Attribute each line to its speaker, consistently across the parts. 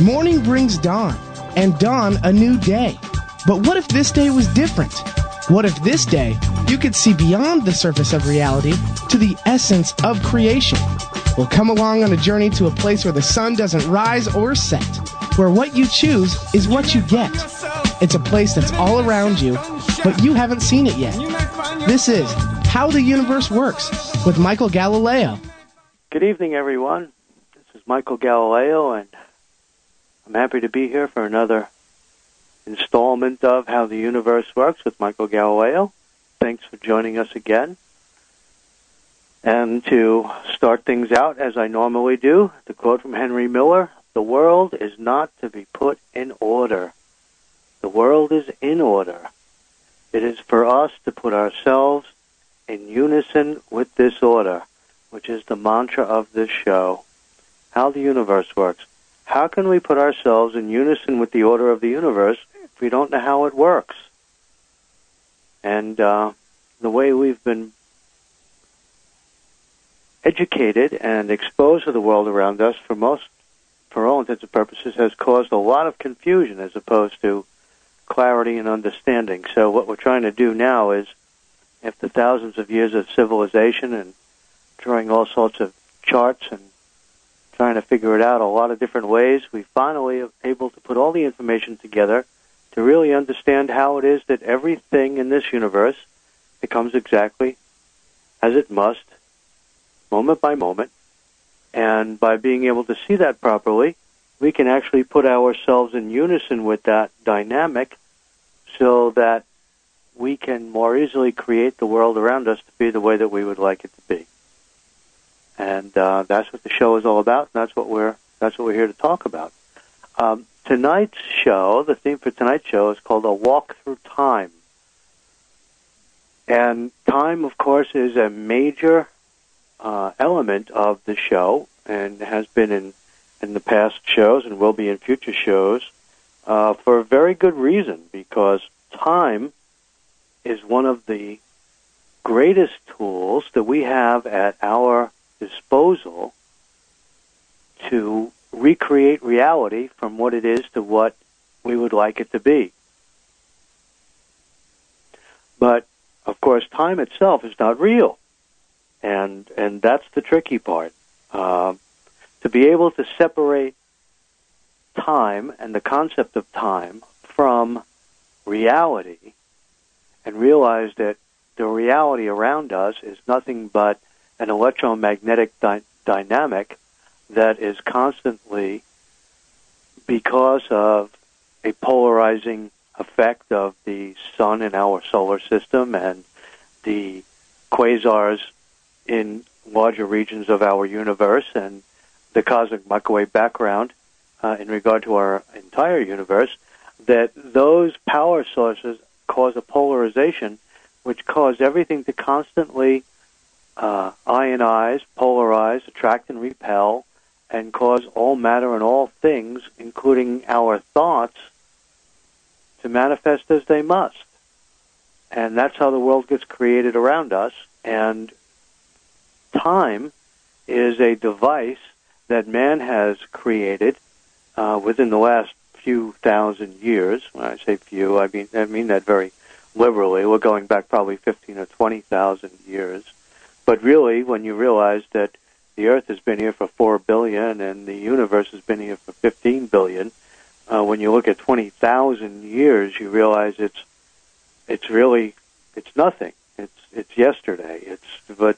Speaker 1: Morning brings dawn, and dawn a new day. But what if this day was different? What if this day you could see beyond the surface of reality to the essence of creation? Well, come along on a journey to a place where the sun doesn't rise or set, where what you choose is what you get. It's a place that's all around you, but you haven't seen it yet. This is How the Universe Works with Michael Galileo.
Speaker 2: Good evening, everyone. This is Michael Galileo, and I'm happy to be here for another installment of How the Universe Works with Michael Galileo. Thanks for joining us again. And to start things out, as I normally do, the quote from Henry Miller, "The world is not to be put in order. The world is in order. It is for us to put ourselves in unison with this order," which is the mantra of this show. How the universe works. How can we put ourselves in unison with the order of the universe if we don't know how it works? And the way we've been educated and exposed to the world around us for all intents and purposes, has caused a lot of confusion as opposed to clarity and understanding. So what we're trying to do now is, after thousands of years of civilization and drawing all sorts of charts and trying to figure it out a lot of different ways, we finally are able to put all the information together to really understand how it is that everything in this universe becomes exactly as it must, moment by moment. And by being able to see that properly, we can actually put ourselves in unison with that dynamic so that we can more easily create the world around us to be the way that we would like it to be. And that's what the show is all about, and that's what we're here to talk about. Tonight's show, the theme for tonight's show is called A Walk Through Time. And time, of course, is a major element of the show, and has been in the past shows and will be in future shows for a very good reason, because time is one of the greatest tools that we have at our disposal to recreate reality from what it is to what we would like it to be. But, of course, time itself is not real. And that's the tricky part. To be able to separate time and the concept of time from reality and realize that the reality around us is nothing but an electromagnetic dynamic that is constantly, because of a polarizing effect of the sun in our solar system and the quasars in larger regions of our universe and the cosmic microwave background in regard to our entire universe, that those power sources cause a polarization which cause everything to constantly ionize, polarize, attract and repel, and cause all matter and all things, including our thoughts, to manifest as they must. And that's how the world gets created around us. And time is a device that man has created within the last few thousand years. When I say few, I mean that very liberally. We're going back probably 15 or 20,000 years. But really, when you realize that the Earth has been here for 4 billion and the universe has been here for 15 billion, when you look at 20,000 years, you realize it's nothing. It's yesterday. But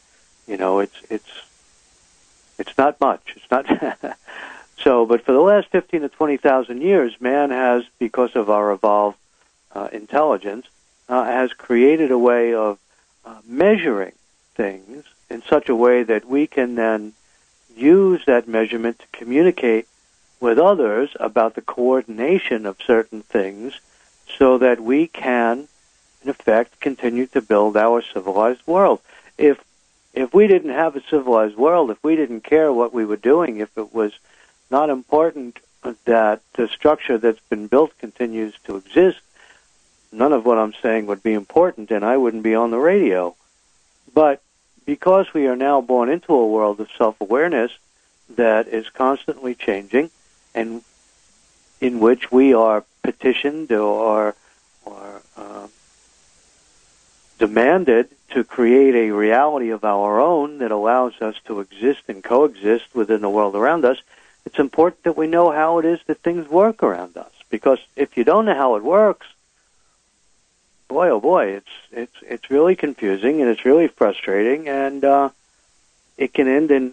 Speaker 2: it's not much. It's not. So, but for the last 15 to 20,000 years, man has, because of our evolved intelligence, has created a way of measuring things in such a way that we can then use that measurement to communicate with others about the coordination of certain things so that we can, in effect, continue to build our civilized world. If we didn't have a civilized world, if we didn't care what we were doing, if it was not important that the structure that's been built continues to exist, none of what I'm saying would be important, and I wouldn't be on the radio. But because we are now born into a world of self-awareness that is constantly changing, and in which we are petitioned or demanded to create a reality of our own that allows us to exist and coexist within the world around us, it's important that we know how it is that things work around us. Because if you don't know how it works, boy, oh boy, it's really confusing and it's really frustrating, and it can end in,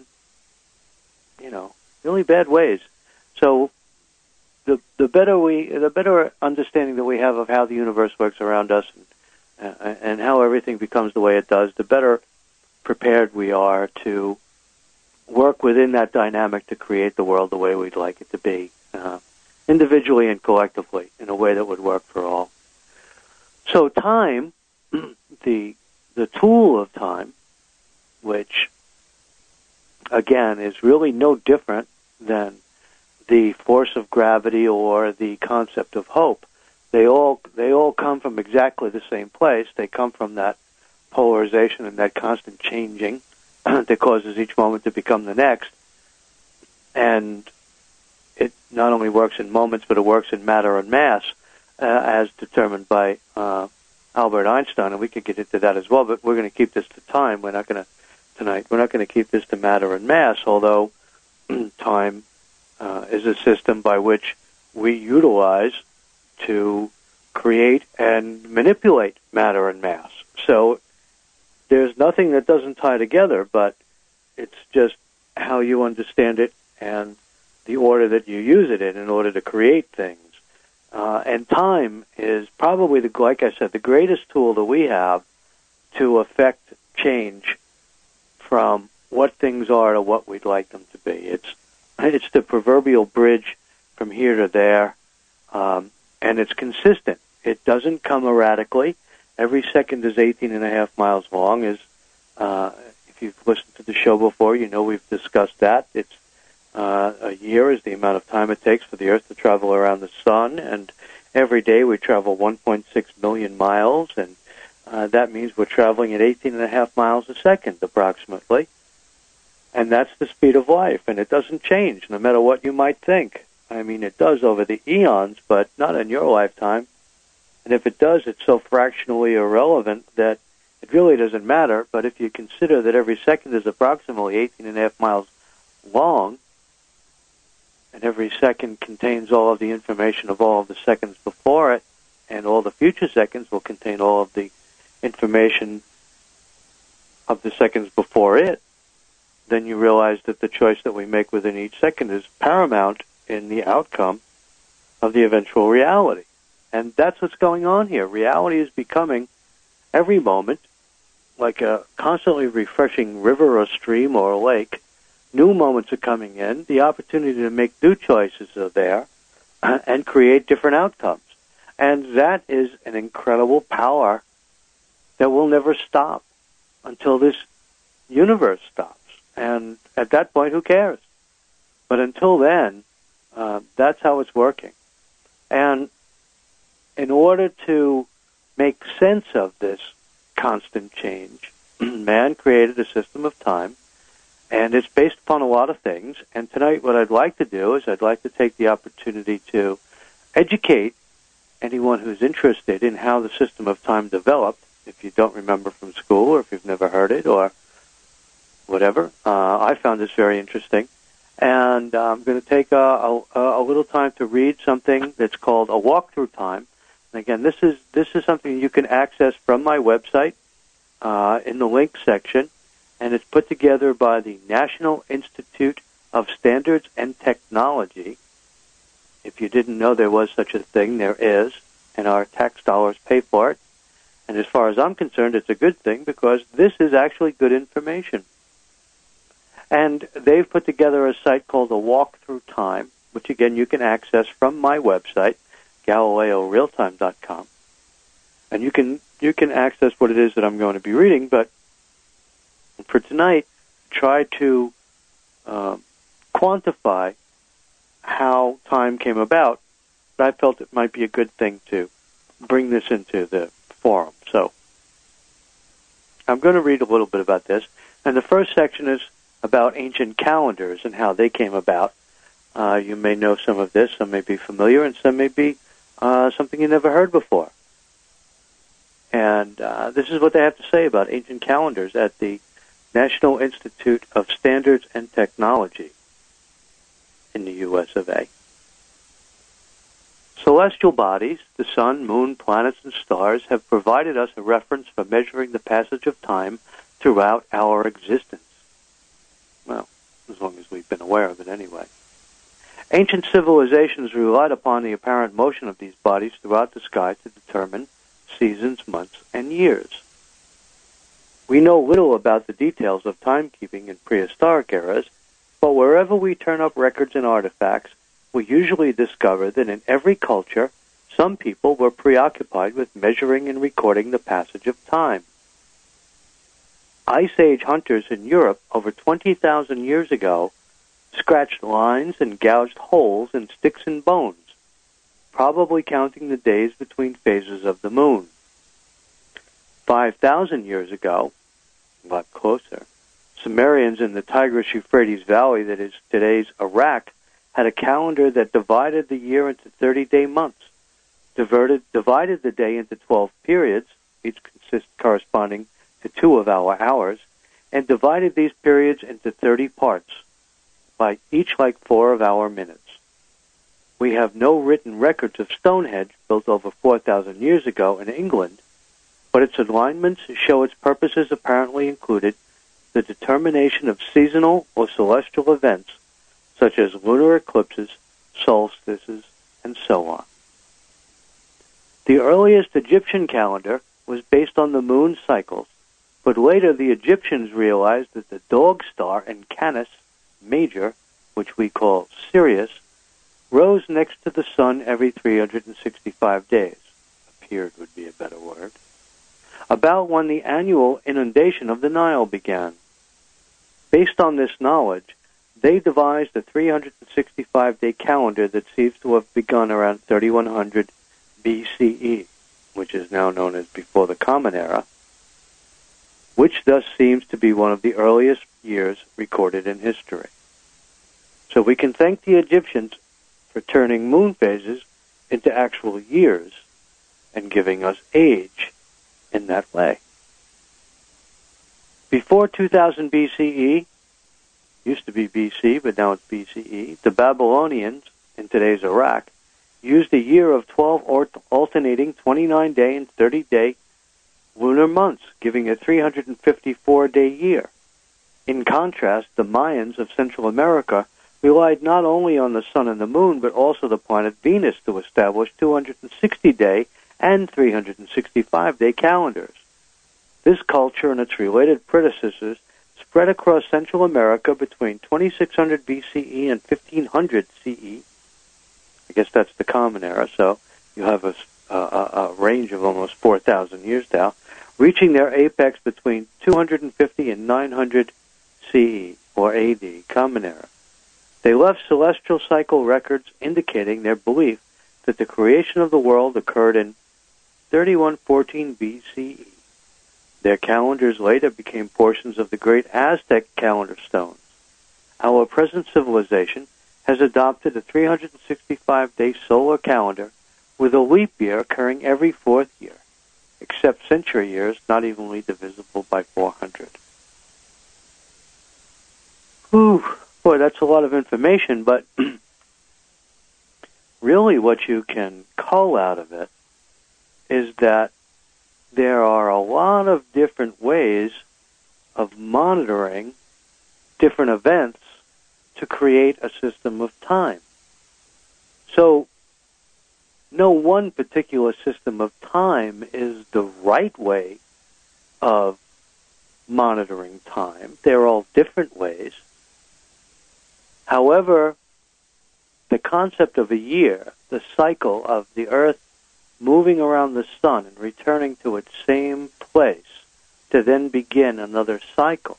Speaker 2: really bad ways. So the better understanding that we have of how the universe works around us and how everything becomes the way it does, the better prepared we are to work within that dynamic to create the world the way we'd like it to be, individually and collectively, in a way that would work for all. So time, the tool of time, which, again, is really no different than the force of gravity or the concept of hope, they all come from exactly the same place. They come from that polarization and that constant changing that causes each moment to become the next. And it not only works in moments, but it works in matter and mass, as determined by Albert Einstein, and we could get into that as well, but we're going to keep this to time. We're not going to keep this to matter and mass, although time is a system by which we utilize to create and manipulate matter and mass. So there's nothing that doesn't tie together, but it's just how you understand it and the order that you use it in order to create things. And time is probably, like I said, the greatest tool that we have to affect change from what things are to what we'd like them to be. It's the proverbial bridge from here to there, and it's consistent. It doesn't come erratically. Every second is 18.5 miles long. If you've listened to the show before, you know we've discussed that. It's a year is the amount of time it takes for the Earth to travel around the sun, and every day we travel 1.6 million miles, and that means we're traveling at 18.5 miles a second, approximately. And that's the speed of life, and it doesn't change, no matter what you might think. I mean, it does over the eons, but not in your lifetime. And if it does, it's so fractionally irrelevant that it really doesn't matter. But if you consider that every second is approximately 18.5 miles long, and every second contains all of the information of all of the seconds before it, and all the future seconds will contain all of the information of the seconds before it, then you realize that the choice that we make within each second is paramount in the outcome of the eventual reality. And that's what's going on here. Reality is becoming, every moment, like a constantly refreshing river or stream or a lake. New moments are coming in. The opportunity to make new choices are there and create different outcomes. And that is an incredible power that will never stop until this universe stops. And at that point, who cares? But until then, that's how it's working. And in order to make sense of this constant change, man created a system of time, and it's based upon a lot of things. And tonight what I'd like to do is I'd like to take the opportunity to educate anyone who's interested in how the system of time developed, if you don't remember from school or if you've never heard it or whatever. I found this very interesting. And I'm going to take a little time to read something that's called A Walk Through Time. And again, this is something you can access from my website in the link section, and it's put together by the National Institute of Standards and Technology. If you didn't know there was such a thing, there is, and our tax dollars pay for it. And as far as I'm concerned, it's a good thing because this is actually good information. And they've put together a site called A Walk Through Time, which, again, you can access from my website, GalileoRealtime.com. And you can access what it is that I'm going to be reading, but for tonight, try to quantify how time came about. But I felt it might be a good thing to bring this into the forum. So I'm going to read a little bit about this. And the first section is about ancient calendars and how they came about. You may know some of this, some may be familiar, and some may be something you never heard before. And this is what they have to say about ancient calendars at the National Institute of Standards and Technology in the U.S. of A. Celestial bodies, the sun, moon, planets, and stars, have provided us a reference for measuring the passage of time throughout our existence. Well, as long as we've been aware of it anyway. Ancient civilizations relied upon the apparent motion of these bodies throughout the sky to determine seasons, months, and years. We know little about the details of timekeeping in prehistoric eras, but wherever we turn up records and artifacts, we usually discover that in every culture, some people were preoccupied with measuring and recording the passage of time. Ice Age hunters in Europe over 20,000 years ago scratched lines and gouged holes in sticks and bones, probably counting the days between phases of the moon. 5,000 years ago, a lot closer, Sumerians in the Tigris-Euphrates Valley, that is today's Iraq, had a calendar that divided the year into 30-day months, divided the day into 12 periods, each corresponding to 2 of our hours, and divided these periods into 30 parts, by each like 4 of our minutes. We have no written records of Stonehenge, built over 4,000 years ago in England, but its alignments show its purposes apparently included the determination of seasonal or celestial events, such as lunar eclipses, solstices, and so on. The earliest Egyptian calendar was based on the moon cycles, but later the Egyptians realized that the dog star in Canis Major, which we call Sirius, rose next to the sun every 365 days. Appeared would be a better word. About when the annual inundation of the Nile began. Based on this knowledge, they devised a 365-day calendar that seems to have begun around 3100 BCE, which is now known as before the Common Era, which thus seems to be one of the earliest years recorded in history. So we can thank the Egyptians for turning moon phases into actual years and giving us age in that way. Before 2000 BCE, used to be BC, but now it's BCE, the Babylonians, in today's Iraq, used a year of 12 alternating 29-day and 30-day lunar months, giving a 354-day year. In contrast, the Mayans of Central America relied not only on the sun and the moon, but also the planet Venus to establish 260-day and 365-day calendars. This culture and its related predecessors spread across Central America between 2600 BCE and 1500 CE. I guess that's the Common Era, so you have a range of almost 4,000 years now, reaching their apex between 250 and 900 CE, or AD, Common Era. They left celestial cycle records indicating their belief that the creation of the world occurred in 3114 BCE. Their calendars later became portions of the great Aztec calendar stones. Our present civilization has adopted a 365-day solar calendar with a leap year occurring every 4th year, except century years not evenly divisible by 400. Whew. Boy, that's a lot of information, but really what you can cull out of it is that there are a lot of different ways of monitoring different events to create a system of time. So, no one particular system of time is the right way of monitoring time. They're all different ways. However, the concept of a year, the cycle of the Earth moving around the sun and returning to its same place to then begin another cycle,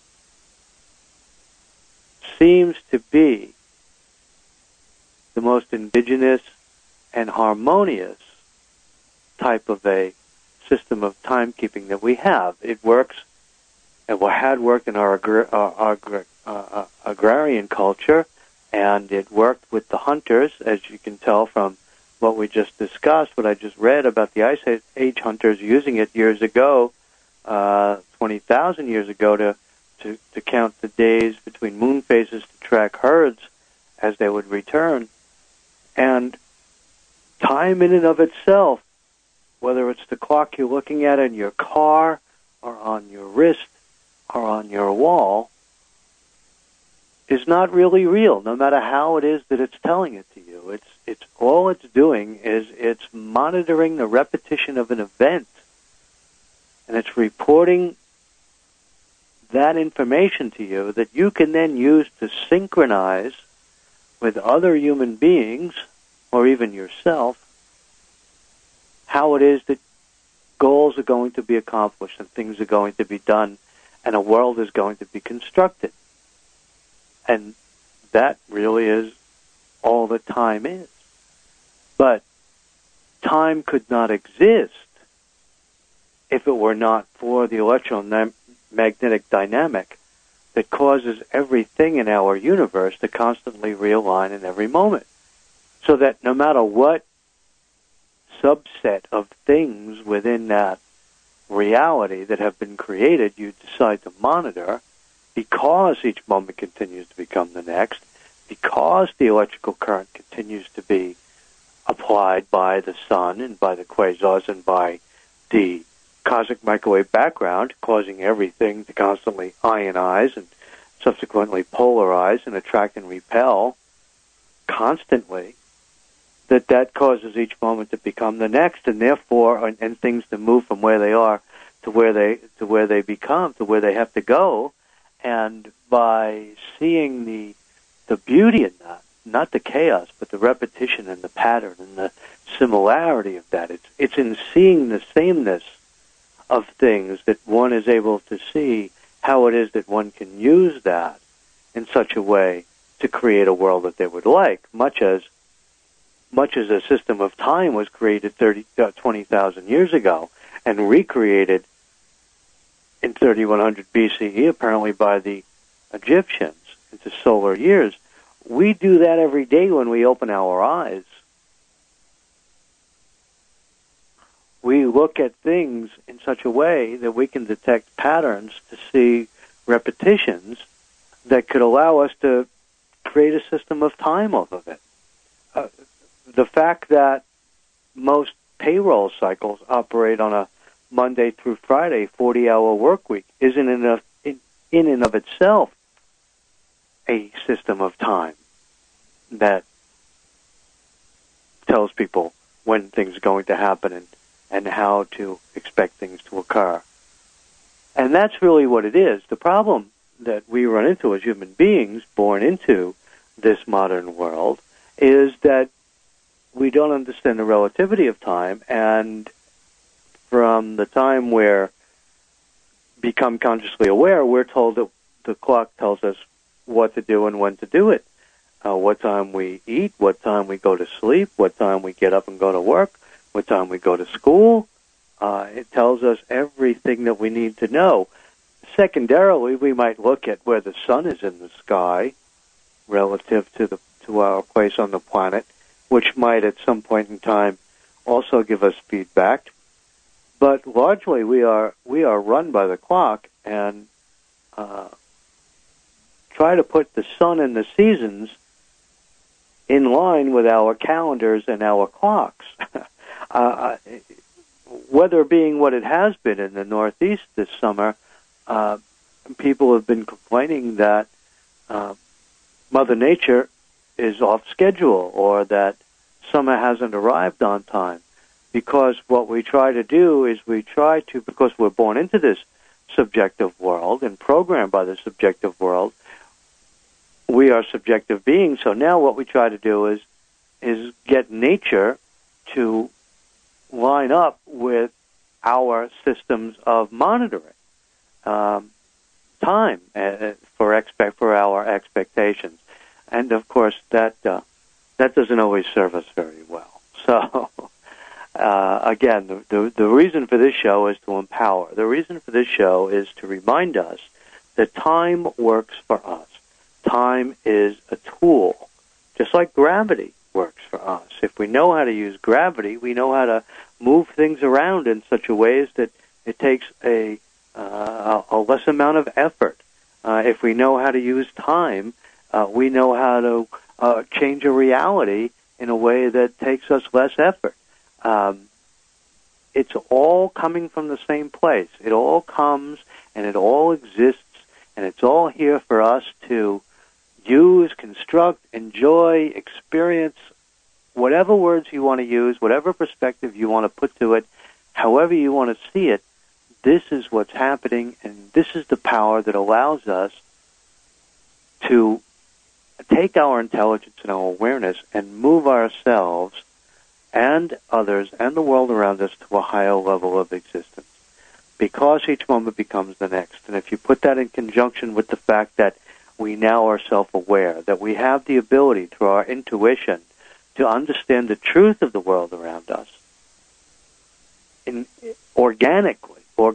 Speaker 2: seems to be the most indigenous and harmonious type of a system of timekeeping that we have. It works, and what had worked in our agrarian culture and it worked with the hunters, as you can tell from what we just discussed, what I just read about the Ice Age hunters using it years ago, 20,000 years ago, to count the days between moon phases to track herds as they would return. And time in and of itself, whether it's the clock you're looking at in your car or on your wrist or on your wall, is not really real, no matter how it is that it's telling it to you. It's all it's doing is it's monitoring the repetition of an event, and it's reporting that information to you that you can then use to synchronize with other human beings, or even yourself, how it is that goals are going to be accomplished and things are going to be done and a world is going to be constructed. And that really is all that time is. But time could not exist if it were not for the electromagnetic dynamic that causes everything in our universe to constantly realign in every moment. So that no matter what subset of things within that reality that have been created you decide to monitor, because each moment continues to become the next, because the electrical current continues to be applied by the sun and by the quasars and by the cosmic microwave background, causing everything to constantly ionize and subsequently polarize and attract and repel constantly, that causes each moment to become the next, and therefore, and things to move from where they are to where they become, to where they have to go. And by seeing the beauty in that, not the chaos, but the repetition and the pattern and the similarity of that, it's in seeing the sameness of things that one is able to see how it is that one can use that in such a way to create a world that they would like, much as a system of time was created 20,000 years ago and recreated in 3100 BCE, apparently by the Egyptians, into solar years. We do that every day when we open our eyes. We look at things in such a way that we can detect patterns to see repetitions that could allow us to create a system of time off of it. The fact that most payroll cycles operate on a Monday through Friday 40-hour work week isn't enough in and of itself a system of time that tells people when things are going to happen and how to expect things to occur. And that's really what it is. The problem that we run into as human beings born into this modern world is that we don't understand the relativity of time, and from the time we're become consciously aware, we're told that the clock tells us what to do and when to do it. What time we eat, what time we go to sleep, what time we get up and go to work, what time we go to school. It tells us everything that we need to know. Secondarily, we might look at where the sun is in the sky relative to our place on the planet, which might at some point in time also give us feedback. But largely we are run by the clock and try to put the sun and the seasons in line with our calendars and our clocks. Weather being what it has been in the Northeast this summer, people have been complaining that Mother Nature is off schedule or that summer hasn't arrived on time. Because what we try to do is because we're born into this subjective world and programmed by the subjective world, we are subjective beings. So now what we try to do is get nature to line up with our systems of monitoring time for our expectations, and of course that doesn't always serve us very well. So again, the reason for this show is to empower. The reason for this show is to remind us that time works for us. time is a tool, just like gravity works for us. If we know how to use gravity, we know how to move things around in such a ways that it takes a less amount of effort. If we know how to use time, we know how to change a reality in a way that takes us less effort. It's all coming from the same place. It all comes and it all exists, and it's all here for us to use, construct, enjoy, experience, whatever words you want to use, whatever perspective you want to put to it, however you want to see it. This is what's happening, and this is the power that allows us to take our intelligence and our awareness and move ourselves and others and the world around us to a higher level of existence, because each moment becomes the next. And if you put that in conjunction with the fact that we now are self-aware, that we have the ability through our intuition to understand the truth of the world around us, organically,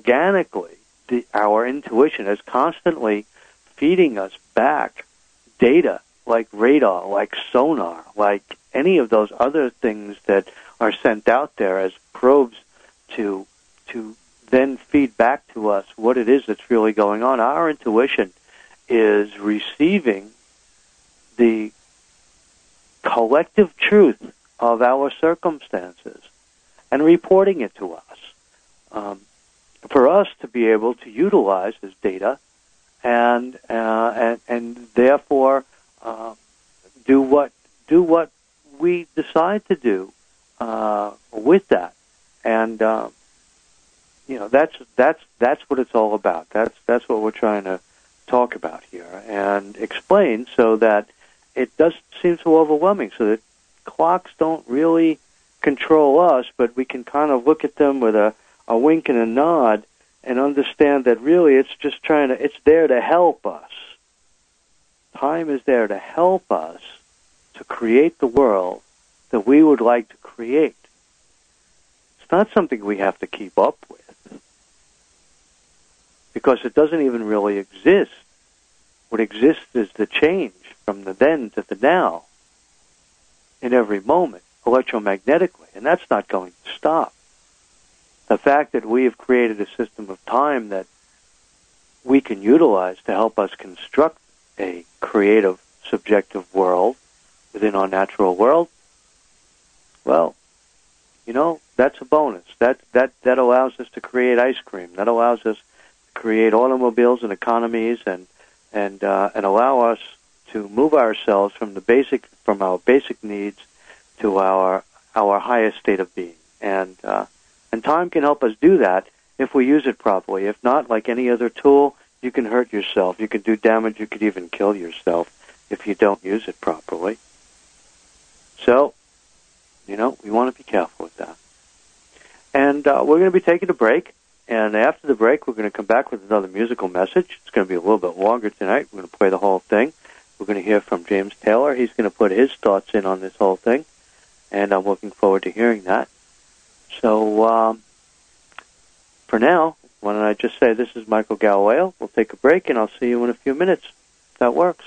Speaker 2: our intuition is constantly feeding us back data like radar, like sonar, like any of those other things that are sent out there as probes to then feed back to us what it is that's really going on. Our intuition is receiving the collective truth of our circumstances and reporting it to us. For us to be able to utilize this data and therefore do what we decide to do with that, and that's what it's all about. That's what we're trying to talk about here and explain, so that it doesn't seem so overwhelming, so that clocks don't really control us, but we can kind of look at them with a wink and a nod and understand that really it's there to help us. Time is there to help us to create the world that we would like to create. It's not something we have to keep up with, because it doesn't even really exist. What exists is the change from the then to the now in every moment, electromagnetically, and that's not going to stop. The fact that we have created a system of time that we can utilize to help us construct a creative, subjective world within our natural world, well, that's a bonus. That allows us to create ice cream. That allows us to create automobiles and economies, and allow us to move ourselves from our basic needs to our highest state of being. And time can help us do that if we use it properly. If not, like any other tool, you can hurt yourself. You can do damage. You could even kill yourself if you don't use it properly. So, we want to be careful with that. And we're going to be taking a break. And after the break, we're going to come back with another musical message. It's going to be a little bit longer tonight. We're going to play the whole thing. We're going to hear from James Taylor. He's going to put his thoughts in on this whole thing. And I'm looking forward to hearing that. So, for now, why don't I just say this is Michael Galileo. We'll take a break, and I'll see you in a few minutes. If that works.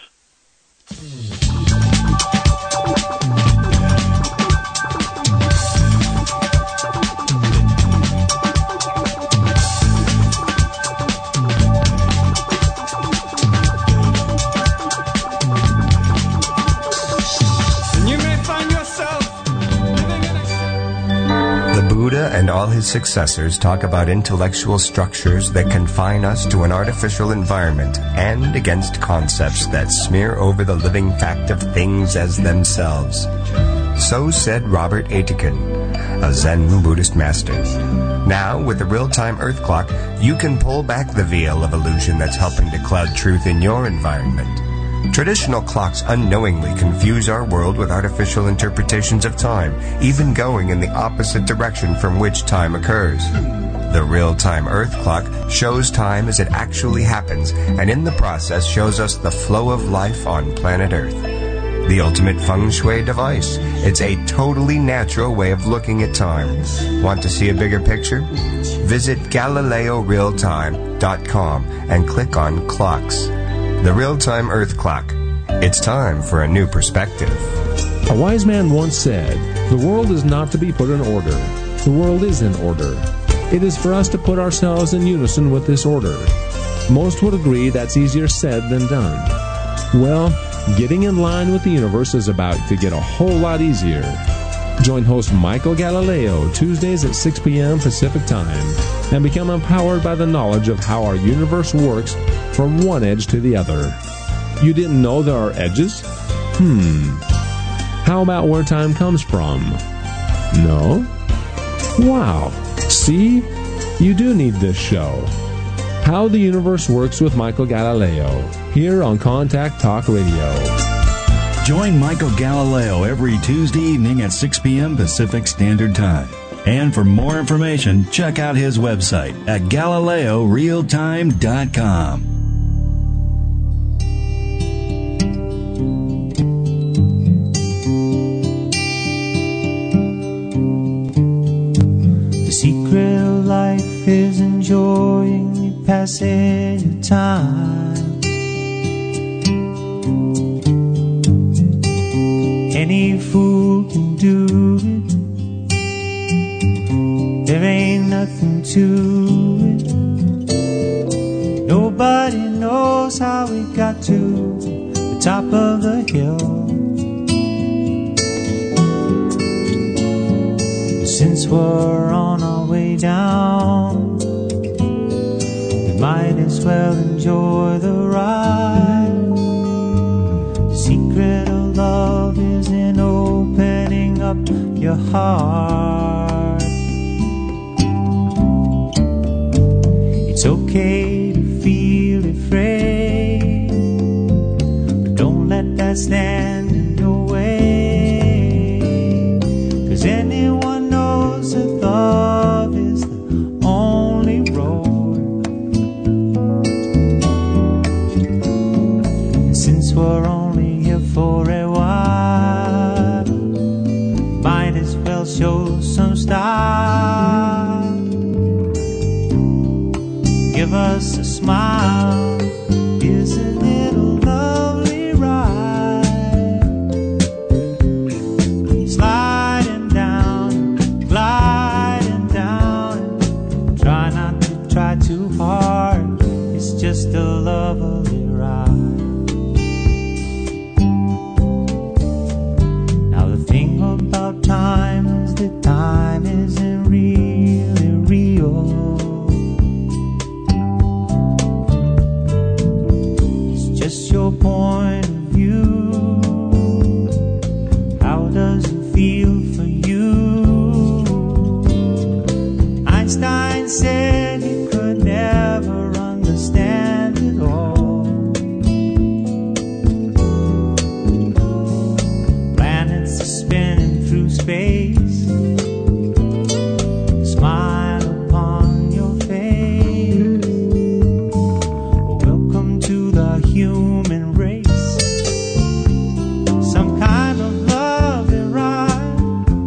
Speaker 3: Buddha and all his successors talk about intellectual structures that confine us to an artificial environment and against concepts that smear over the living fact of things as themselves. So said Robert Aitken, a Zen Buddhist master. Now, with the real-time Earth clock, you can pull back the veil of illusion that's helping to cloud truth in your environment. Traditional clocks unknowingly confuse our world with artificial interpretations of time, even going in the opposite direction from which time occurs. The real-time Earth clock shows time as it actually happens, and in the process shows us the flow of life on planet Earth. The ultimate feng shui device. It's a totally natural way of looking at time. Want to see a bigger picture? Visit GalileoRealTime.com and click on Clocks. The real-time Earth clock. It's time for a new perspective.
Speaker 4: A wise man once said, "The world is not to be put in order. The world is in order. It is for us to put ourselves in unison with this order." Most would agree that's easier said than done. Well, getting in line with the universe is about to get a whole lot easier. Join host Michael Galileo Tuesdays at 6 p.m. Pacific Time and become empowered by the knowledge of how our universe works from one edge to the other. You didn't know there are edges? How about where time comes from? No? Wow. See? You do need this show. How the Universe Works with Michael Galileo, here on Contact Talk Radio.
Speaker 5: Join Michael Galileo every Tuesday evening at 6 p.m. Pacific Standard Time. And for more information, check out his website at GalileoRealTime.com.
Speaker 6: The secret of life is enjoying the passage of time. Any fool can do it. There ain't nothing to it. Nobody knows how we got to the top of the hill. Since we're on our way down, we might as well enjoy the ride. The secret of love is in opening up your heart. It's okay to feel afraid, but don't let that stand in your way. 'Cause anyone knows that love is the only road. And since we're only here for a while, might as well show some style. Give us a smile. Isn't it a lovely ride? Sliding down, gliding down. Try not to try too hard. It's just a lovely ride. Now the thing about time is that time isn't really real. Just your point of view. How does it feel for you? Einstein said he could never understand it all. Planets are spinning through space. Smile upon your face. Welcome to the human race. Some kind of love and ride.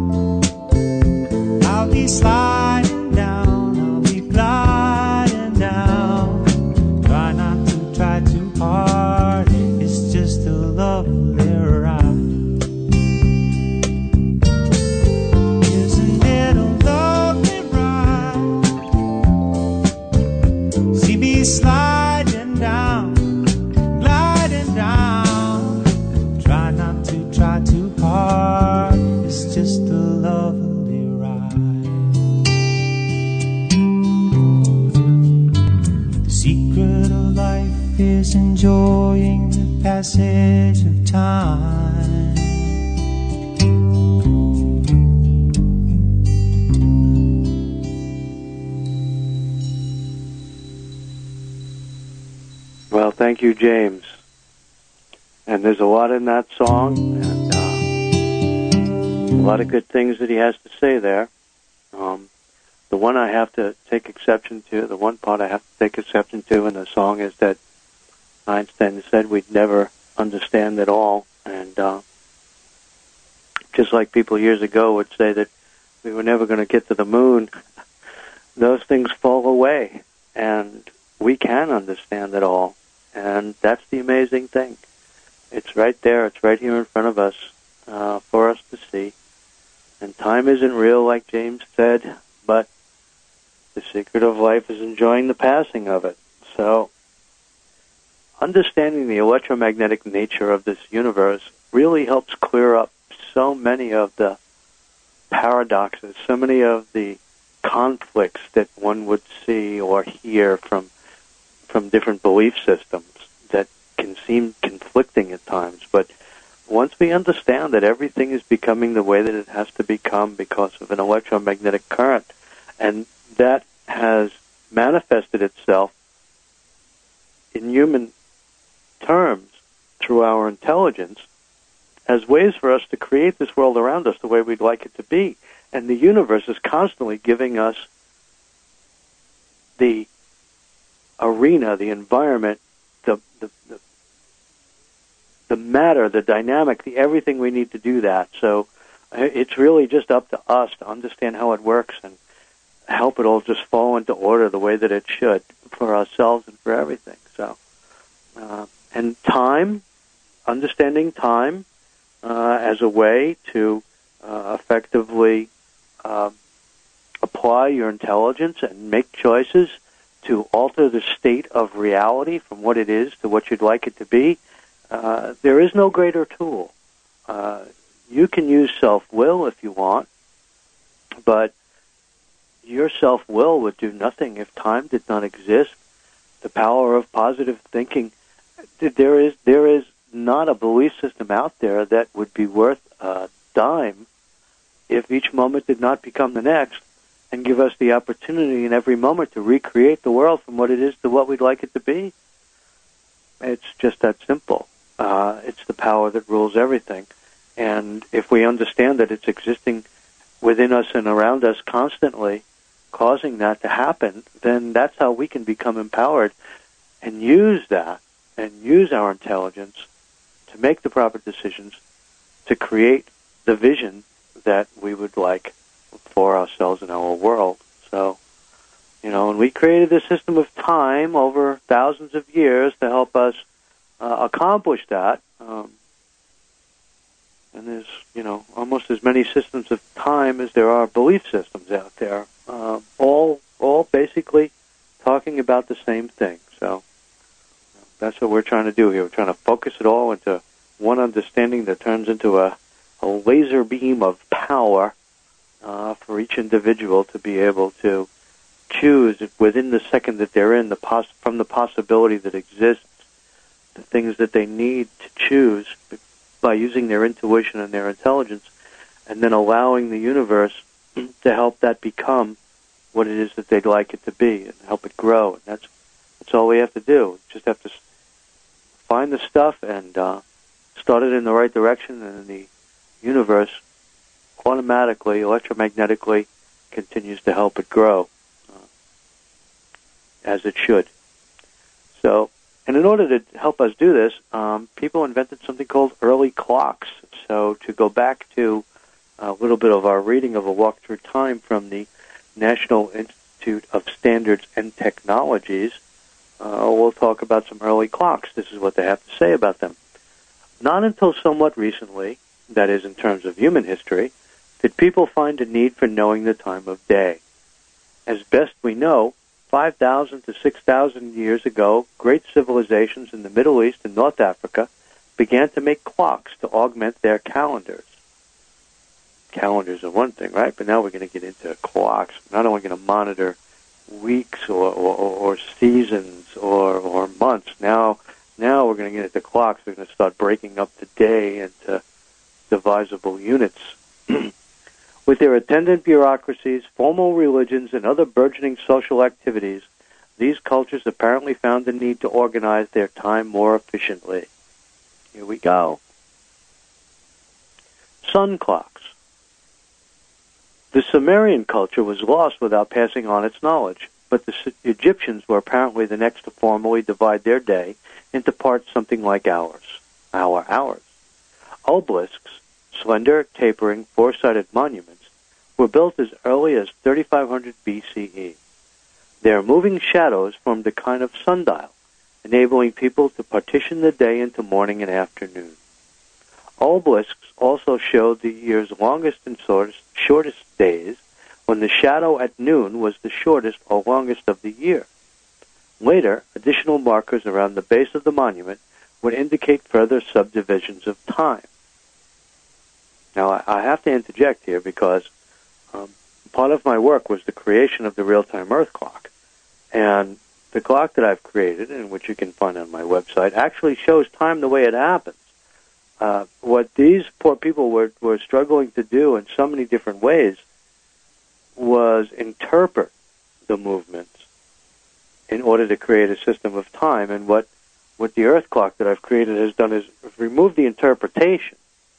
Speaker 6: I'll be sliding down, I'll be gliding down. Try not to try too hard. It's just a lovely ride. Isn't it a lovely ride? See me sliding down, gliding down. Try not to try too hard. It's just a lovely ride. The secret of life is enjoying the passage of time.
Speaker 2: Well, thank you, James. And there's a lot in that song, and a lot of good things that he has to say there. The one I have to take exception to, the one part I have to take exception to in the song is that Einstein said we'd never understand it all. And just like people years ago would say that we were never going to get to the moon, those things fall away, and we can understand it all. And that's the amazing thing. It's right there. It's right here in front of us for us to see. And time isn't real, like James said, but the secret of life is enjoying the passing of it. So, understanding the electromagnetic nature of this universe really helps clear up so many of the paradoxes, so many of the conflicts that one would see or hear from different belief systems that can seem conflicting at times. But once we understand that everything is becoming the way that it has to become because of an electromagnetic current, and that has manifested itself in human terms through our intelligence as ways for us to create this world around us the way we'd like it to be. And the universe is constantly giving us the arena, the environment, the matter, the dynamic, the everything we need to do that. So it's really just up to us to understand how it works and help it all just fall into order the way that it should for ourselves and for everything. So, and time, understanding time as a way to effectively apply your intelligence and make choices to alter the state of reality from what it is to what you'd like it to be. There is no greater tool. You can use self-will if you want, but your self-will would do nothing if time did not exist. The power of positive thinking, there is not a belief system out there that would be worth a dime if each moment did not become the next and give us the opportunity in every moment to recreate the world from what it is to what we'd like it to be. It's just that simple. It's the power that rules everything. And if we understand that it's existing within us and around us constantly, causing that to happen, then that's how we can become empowered and use that and use our intelligence to make the proper decisions to create the vision that we would like for ourselves and our world. So, and we created this system of time over thousands of years to help us accomplish that. And there's, almost as many systems of time as there are belief systems out there, all basically talking about the same thing. So that's what we're trying to do here. We're trying to focus it all into one understanding that turns into a laser beam of power for each individual to be able to choose within the second that they're in, from the possibility that exists, the things that they need to choose by using their intuition and their intelligence, and then allowing the universe to help that become what it is that they'd like it to be and help it grow. And that's all we have to do. We just have to find the stuff and start it in the right direction, and the universe automatically, electromagnetically, continues to help it grow as it should. So, and in order to help us do this, people invented something called early clocks. So to go back to a little bit of our reading of A Walk Through Time from the National Institute of Standards and Technologies, we'll talk about some early clocks. This is what they have to say about them. Not until somewhat recently, that is in terms of human history, did people find a need for knowing the time of day. As best we know, 5,000 to 6,000 years ago, great civilizations in the Middle East and North Africa began to make clocks to augment their calendars. Calendars are one thing, right? But now we're going to get into clocks. We're not only going to monitor weeks or seasons or months. Now we're going to get into clocks. We're going to start breaking up the day into divisible units. With their attendant bureaucracies, formal religions, and other burgeoning social activities, these cultures apparently found the need to organize their time more efficiently. Here we go. Sun clocks. The Sumerian culture was lost without passing on its knowledge, but the Egyptians were apparently the next to formally divide their day into parts something like hours. Obelisks, slender, tapering, four-sided monuments, were built as early as 3500 BCE. Their moving shadows formed a kind of sundial, enabling people to partition the day into morning and afternoon. Obelisks also showed the year's longest and shortest days, when the shadow at noon was the shortest or longest of the year. Later, additional markers around the base of the monument would indicate further subdivisions of time. Now, I have to interject here because part of my work was the creation of the real-time Earth clock. And the clock that I've created, and which you can find on my website, actually shows time the way it happens. What these poor people were struggling to do in so many different ways was interpret the movements in order to create a system of time. And what the Earth clock that I've created has done is remove the interpretation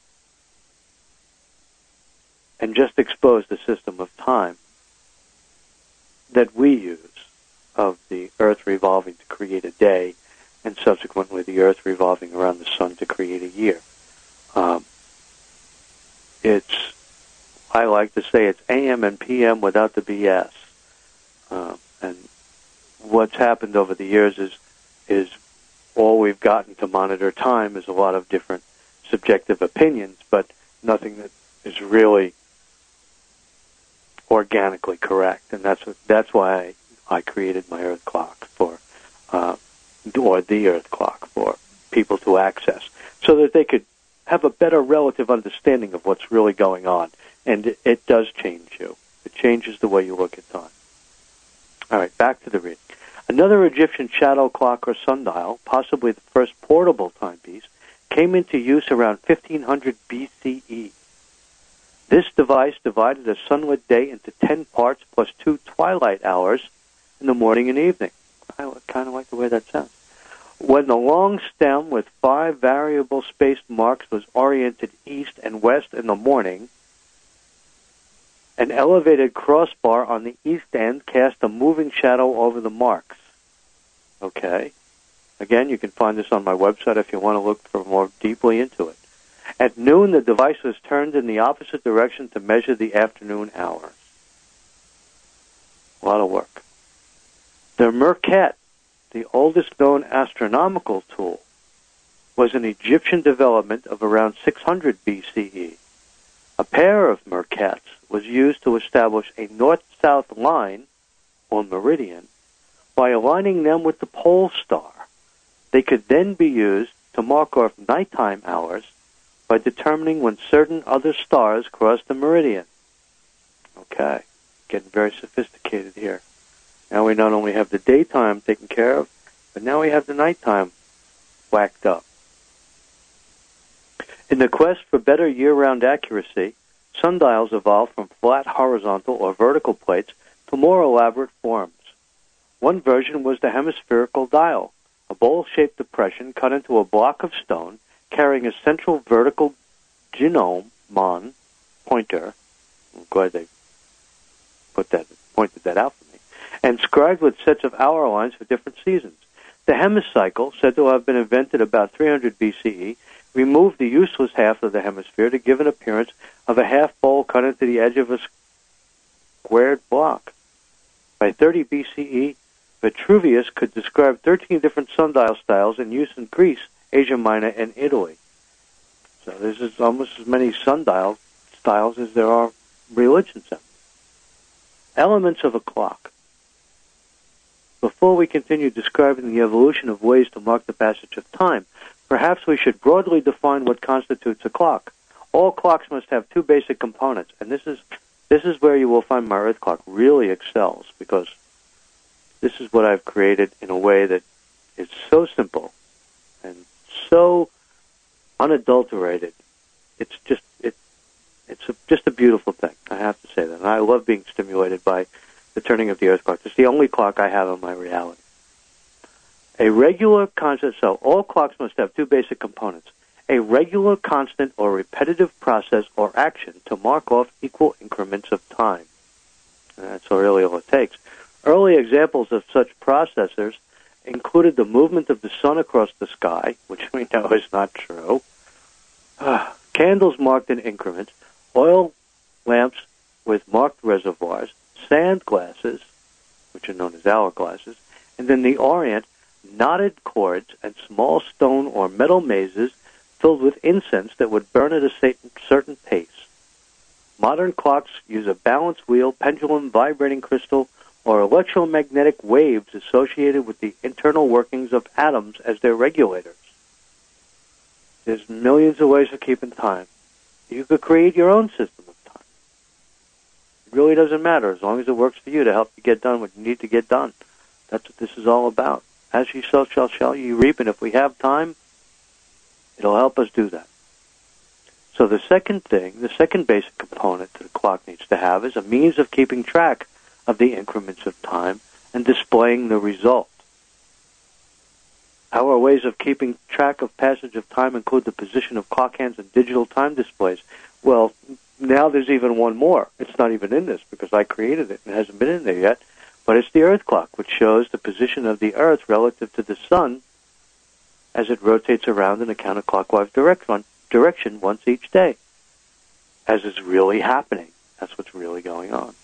Speaker 2: and just expose the system of time that we use of the Earth revolving to create a day, and subsequently the Earth revolving around the sun to create a year. I like to say it's AM and PM without the BS. And what's happened over the years is all we've gotten to monitor time is a lot of different subjective opinions, but nothing that is really organically correct. And that's why I created my Earth clock or the Earth clock for people to access, so that they could have a better relative understanding of what's really going on. And it does change you. It changes the way you look at time. All right, back to the reading. Another Egyptian shadow clock or sundial, possibly the first portable timepiece, came into use around 1500 BCE. This device divided a sunlit day into 10 parts plus 2 twilight hours in the morning and evening. I kind of like the way that sounds. When the long stem with 5 variable spaced marks was oriented east and west in the morning, an elevated crossbar on the east end cast a moving shadow over the marks. Okay. Again, you can find this on my website if you want to look for more deeply into it. At noon, the device was turned in the opposite direction to measure the afternoon hours. A lot of work. The Merkhet, the oldest known astronomical tool, was an Egyptian development of around 600 BCE. A pair of Merkhets was used to establish a north-south line, or meridian, by aligning them with the pole star. They could then be used to mark off nighttime hours by determining when certain other stars crossed the meridian. Okay, getting very sophisticated here. Now we not only have the daytime taken care of, but now we have the nighttime whacked up. In the quest for better year-round accuracy, sundials evolved from flat horizontal or vertical plates to more elaborate forms. One version was the hemispherical dial, a bowl-shaped depression cut into a block of stone carrying a central vertical gnomon pointer. I'm glad they pointed that out for me. And scribed with sets of hour lines for different seasons. The hemicycle, said to have been invented about 300 BCE, removed the useless half of the hemisphere to give an appearance of a half bowl cut into the edge of a squared block. By 30 BCE, Vitruvius could describe 13 different sundial styles in use in Greece, Asia Minor, and Italy. So this is almost as many sundial styles as there are religions. Elements of a clock. Before we continue describing the evolution of ways to mark the passage of time, perhaps we should broadly define what constitutes a clock. All clocks must have 2 basic components, and this is where you will find my Earth clock really excels, because this is what I've created in a way that is so simple and so unadulterated. It's just a beautiful thing. I have to say that. And I love being stimulated by the turning of the Earth clock. It's the only clock I have in my reality. A regular constant, so all clocks must have 2 basic components. A regular, constant, or repetitive process or action to mark off equal increments of time. And that's really all it takes. Early examples of such processors included the movement of the sun across the sky, which we know is not true, candles marked in increments, oil lamps with marked reservoirs, sand glasses, which are known as hourglasses, and in the Orient, knotted cords, and small stone or metal mazes filled with incense that would burn at a certain pace. Modern clocks use a balance wheel, pendulum, vibrating crystal, or electromagnetic waves associated with the internal workings of atoms as their regulators. There's millions of ways of keeping time. You could create your own system of time. It really doesn't matter as long as it works for you to help you get done what you need to get done. That's what this is all about. As you sow, shall you reap, and if we have time, it'll help us do that. So the second basic component that the clock needs to have is a means of keeping track of the increments of time and displaying the result. Our ways of keeping track of passage of time include the position of clock hands and digital time displays. Well, now there's even one more. It's not even in this because I created it and it hasn't been in there yet. But it's the Earth clock, which shows the position of the Earth relative to the Sun as it rotates around in a counterclockwise direction once each day, as is really happening. That's what's really going on.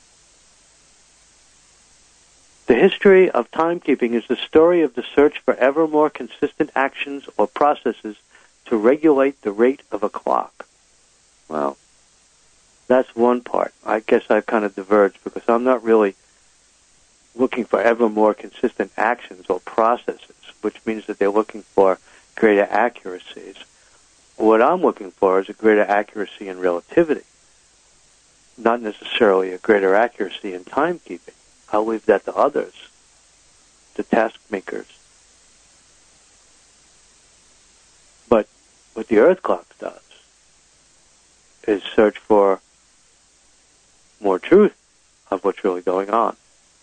Speaker 2: The history of timekeeping is the story of the search for ever more consistent actions or processes to regulate the rate of a clock. Well, that's one part. I guess I've kind of diverged because I'm not really looking for ever more consistent actions or processes, which means that they're looking for greater accuracies. What I'm looking for is a greater accuracy in relativity, not necessarily a greater accuracy in timekeeping. I'll leave that to others, to task makers. But what the Earth clock does is search for more truth of what's really going on.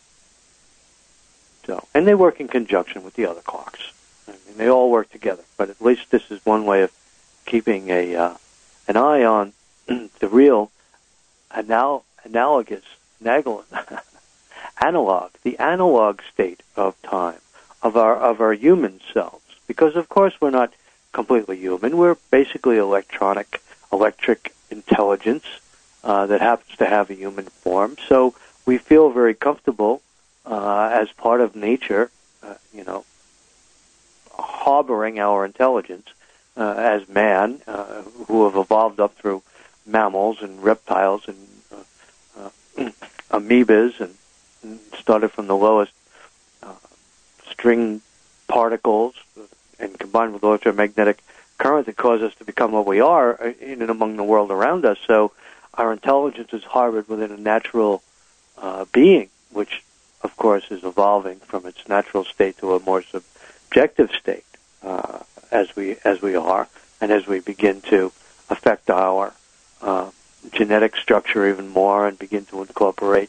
Speaker 2: So, and they work in conjunction with the other clocks. I mean, they all work together, but at least this is one way of keeping an eye on the real analogous analog, the analog state of time, of our human selves. Because of course we're not completely human. We're basically electric intelligence that happens to have a human form. So we feel very comfortable as part of nature, harboring our intelligence as man, who have evolved up through mammals and reptiles and amoebas and started from the lowest string particles and combined with electromagnetic current that caused us to become what we are in and among the world around us. So our intelligence is harbored within a natural being, which of course is evolving from its natural state to a more subjective state as we are, and as we begin to affect our genetic structure even more and begin to incorporate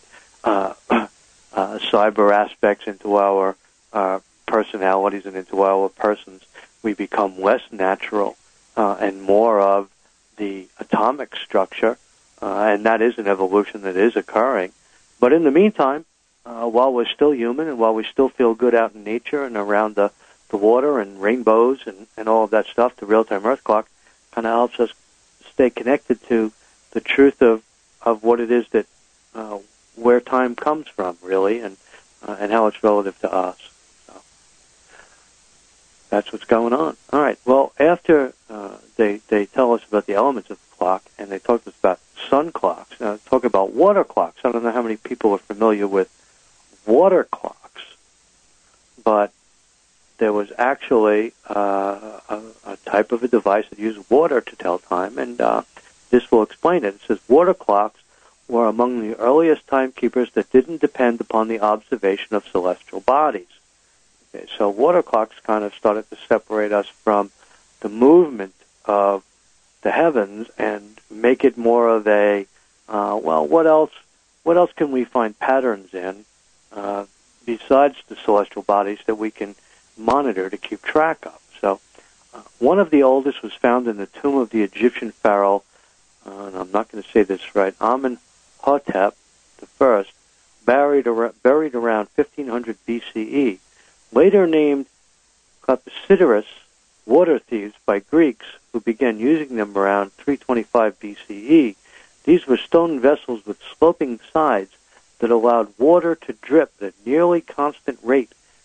Speaker 2: cyber aspects into our personalities and into our persons, we become less natural and more of the atomic structure, and that is an evolution that is occurring. But in the meantime, while we're still human and while we still feel good out in nature and around the water and rainbows and all of that stuff, the real-time Earth clock kind of helps us stay connected to the truth of what it is that where time comes from, really, and how it's relative to us. So that's what's going on. All right. Well, after they tell us about the elements of the clock, and they talk to us about sun clocks. Now, talk about water clocks. I don't know how many people are familiar with water clocks, but there was actually a type of a device that used water to tell time, and this will explain it. It says water clocks were among the earliest timekeepers that didn't depend upon the observation of celestial bodies. Okay, so water clocks kind of started to separate us from the movement of the heavens and make it more of a, what else can we find patterns in besides the celestial bodies that we can monitor to keep track of? So one of the oldest was found in the tomb of the Egyptian pharaoh, and I'm not going to say this right, Amenhotep I, buried around 1500 BCE, later named Clepsydorus, water thieves, by Greeks who began using them around 325 BCE. These were stone vessels with sloping sides that allowed water to drip at a nearly constant rate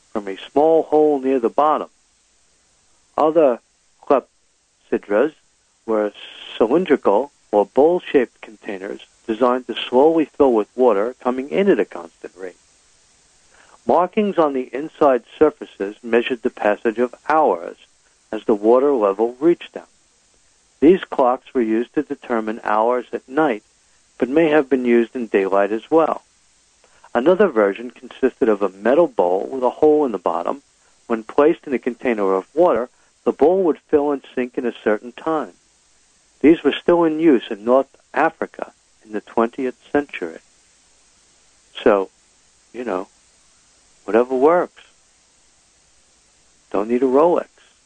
Speaker 2: from a small hole near the bottom. Other clepsydras were cylindrical or bowl-shaped containers designed to slowly fill with water coming in at a constant rate. Markings on the inside surfaces measured the passage of hours as the water level reached them. These clocks were used to determine hours at night, but may have been used in daylight as well. Another version consisted of a metal bowl with a hole in the bottom. When placed in a container of water, the bowl would fill and sink in a certain time. These were still in use in North Africa in the 20th century. So, whatever works. Don't need a Rolex.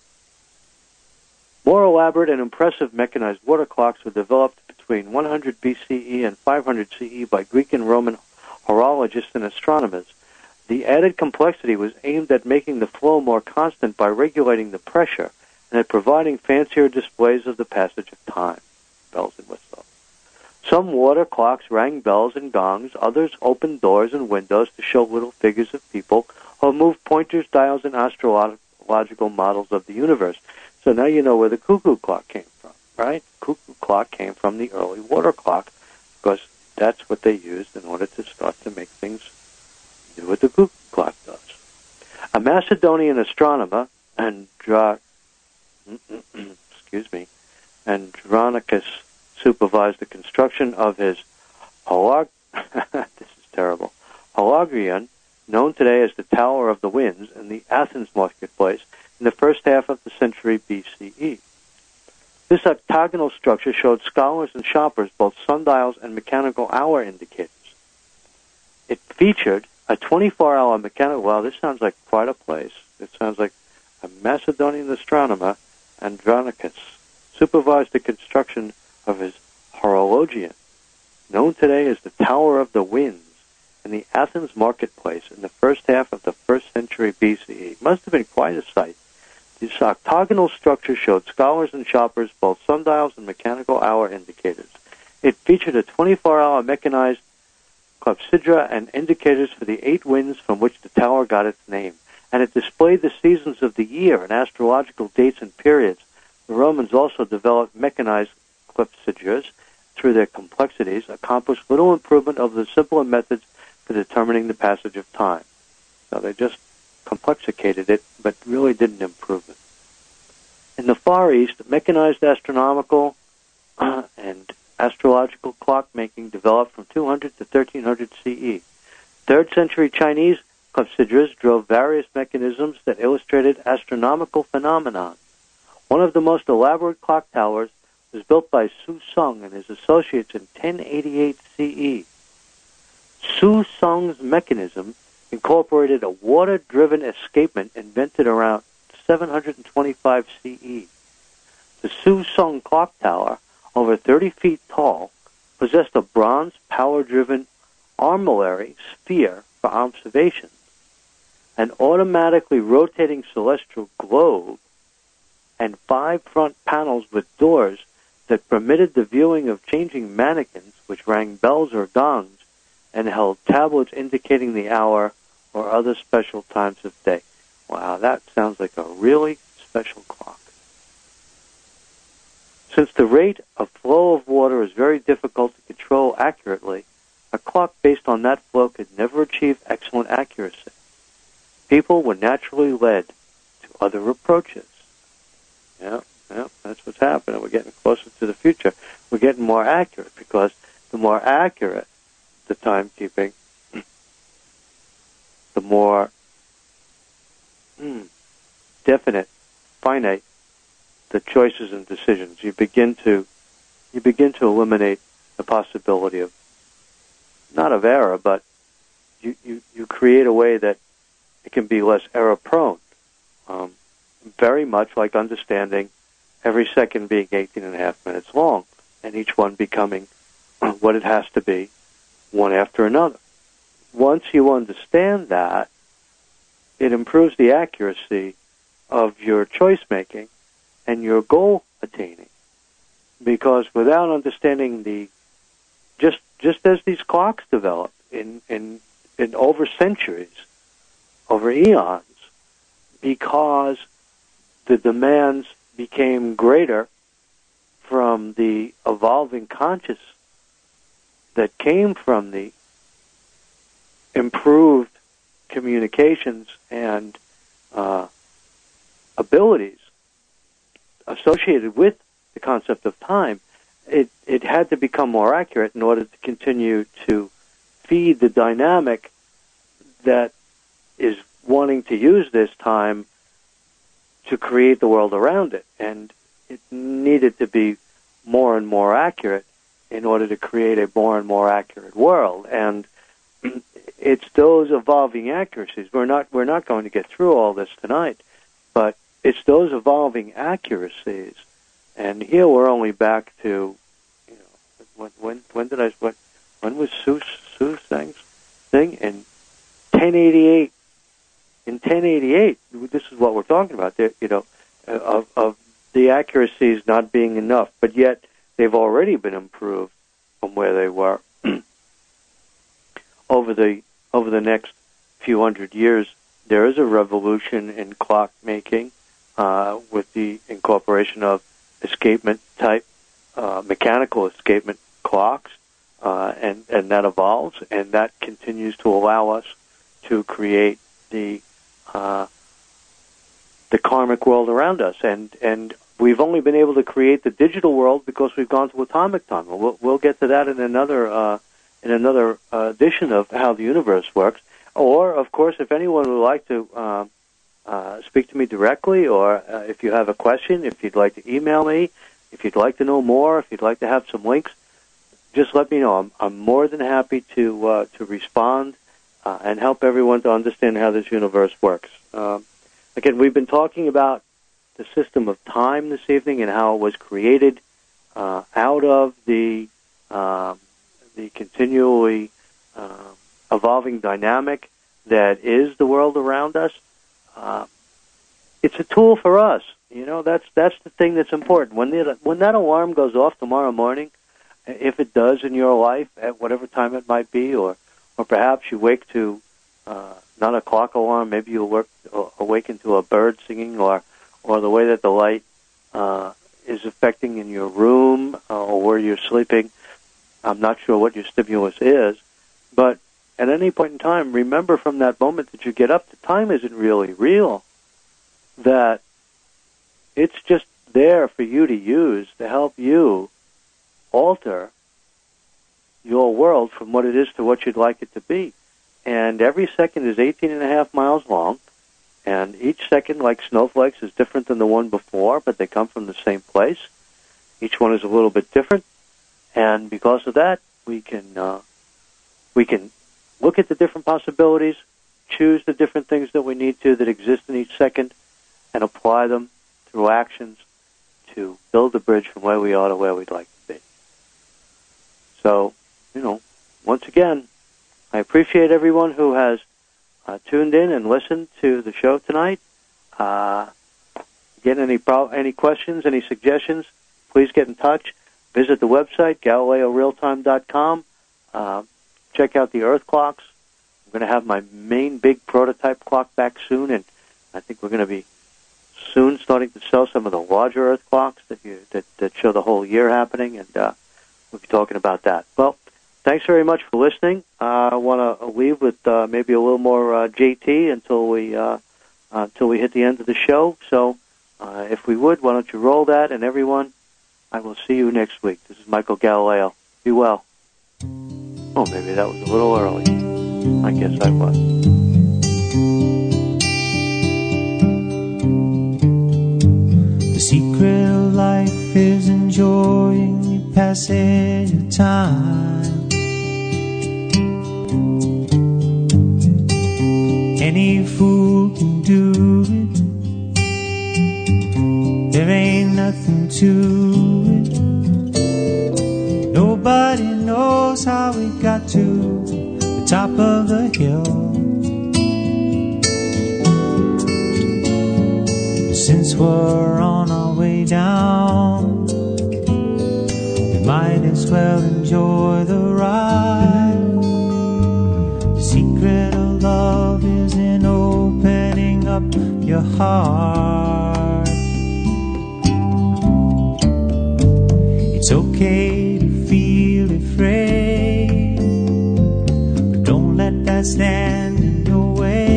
Speaker 2: More elaborate and impressive mechanized water clocks were developed between 100 BCE and 500 CE by Greek and Roman horologists and astronomers. The added complexity was aimed at making the flow more constant by regulating the pressure and at providing fancier displays of the passage of time. Bells and whistles. Some water clocks rang bells and gongs. Others opened doors and windows to show little figures of people or moved pointers, dials, and astrological models of the universe. So now you know where the cuckoo clock came from, right? Cuckoo clock came from the early water clock because that's what they used in order to start to make things do what the cuckoo clock does. A Macedonian astronomer, Andronicus, supervised the construction of his Hologion, known today as the Tower of the Winds, in the Athens marketplace in the first half of the century BCE. This octagonal structure showed scholars and shoppers both sundials and mechanical hour indicators. It featured a 24-hour mechanical... Wow, this sounds like quite a place. It sounds like a Macedonian astronomer, Andronicus, supervised the construction of his Horologion, known today as the Tower of the Winds, in the Athens marketplace in the first half of the first century BCE. It must have been quite a sight. This octagonal structure showed scholars and shoppers both sundials and mechanical hour indicators. It featured a 24-hour mechanized clepsydra and indicators for the 8 winds from which the tower got its name, and it displayed the seasons of the year and astrological dates and periods. The Romans also developed mechanized clepsydras. Through their complexities, accomplished little improvement over the simpler methods for determining the passage of time. So they just complexicated it, but really didn't improve it. In the Far East, mechanized astronomical and astrological clockmaking developed from 200 to 1300 CE. 3rd century Chinese clepsydras drove various mechanisms that illustrated astronomical phenomena. One of the most elaborate clock towers was built by Su Song and his associates in 1088 CE. Su Song's mechanism incorporated a water-driven escapement invented around 725 CE. The Su Song clock tower, over 30 feet tall, possessed a bronze power-driven armillary sphere for observations, an automatically rotating celestial globe, and 5 front panels with doors that permitted the viewing of changing mannequins which rang bells or gongs and held tablets indicating the hour or other special times of day. Wow, that sounds like a really special clock. Since the rate of flow of water is very difficult to control accurately, a clock based on that flow could never achieve excellent accuracy. People were naturally led to other approaches. Yeah, that's what's happening. We're getting closer to the future. We're getting more accurate because the more accurate the timekeeping, the more definite, finite the choices and decisions. You begin to eliminate the possibility of, not of error, but you create a way that it can be less error prone. Very much like understanding every second being 18.5 minutes long, and each one becoming what it has to be, one after another. Once you understand that, it improves the accuracy of your choice making and your goal attaining. Because without understanding just as these clocks developed in over centuries, over eons, because the demands became greater from the evolving conscious that came from the improved communications and abilities associated with the concept of time, it had to become more accurate in order to continue to feed the dynamic that is wanting to use this time to create the world around it. And it needed to be more and more accurate in order to create a more and more accurate world. And it's those evolving accuracies. We're not going to get through all this tonight, but it's those evolving accuracies. And here we're only back to, when was Sue Sang's thing? In 1088. In 1088, this is what we're talking about. Of the accuracies not being enough, but yet they've already been improved from where they were. Over the next few hundred years, there is a revolution in clock making with the incorporation of escapement type, mechanical escapement clocks, and that evolves, and that continues to allow us to create the karmic world around us. And we've only been able to create the digital world because we've gone to atomic time. We'll get to that in another edition of how the universe works. Or, of course, if anyone would like to speak to me directly, or if you have a question, if you'd like to email me, if you'd like to know more, if you'd like to have some links, just let me know. I'm more than happy to respond and help everyone to understand how this universe works. Again, we've been talking about the system of time this evening and how it was created out of the continually evolving dynamic that is the world around us. It's a tool for us. That's the thing that's important. When that alarm goes off tomorrow morning, if it does in your life at whatever time it might be, or perhaps you wake to not a clock alarm, maybe you'll awaken to a bird singing, or the way that the light is affecting in your room or where you're sleeping. I'm not sure what your stimulus is, but at any point in time, remember from that moment that you get up, the time isn't really real. That it's just there for you to use to help you alter your world from what it is to what you'd like it to be. And every second is 18.5 miles long, and each second, like snowflakes, is different than the one before, but they come from the same place. Each one is a little bit different, and because of that, we can look at the different possibilities, choose the different things that we need to that exist in each second, and apply them through actions to build the bridge from where we are to where we'd like to be. So, once again, I appreciate everyone who has tuned in and listened to the show tonight. Again, any questions, any suggestions, please get in touch. Visit the website, GalileoRealTime.com. Check out the Earth clocks. I'm going to have my main big prototype clock back soon, and I think we're going to be soon starting to sell some of the larger Earth clocks that show the whole year happening, and we'll be talking about that. Well, thanks very much for listening. I want to leave with maybe a little more JT until we hit the end of the show. So if we would, why don't you roll that? And everyone, I will see you next week. This is Michael Galileo. Be well. Oh, maybe that was a little early. I guess I was.
Speaker 6: The secret of life is enjoying your passage of time. Any fool can do it. There ain't nothing to it. Nobody knows how we got to the top of the hill. Since we're on our way down, we might as well enjoy the ride. The secret of love is in opening up your heart stand in your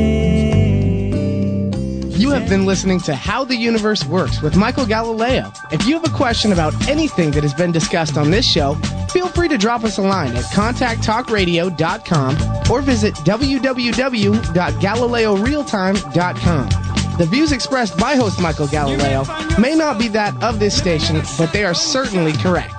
Speaker 6: way.
Speaker 1: You have been listening to How the Universe Works with Michael Galileo. If you have a question about anything that has been discussed on this show, feel free to drop us a line at contacttalkradio.com or visit www.galileorealtime.com. The views expressed by host Michael Galileo may not be that of this station, but they are certainly correct.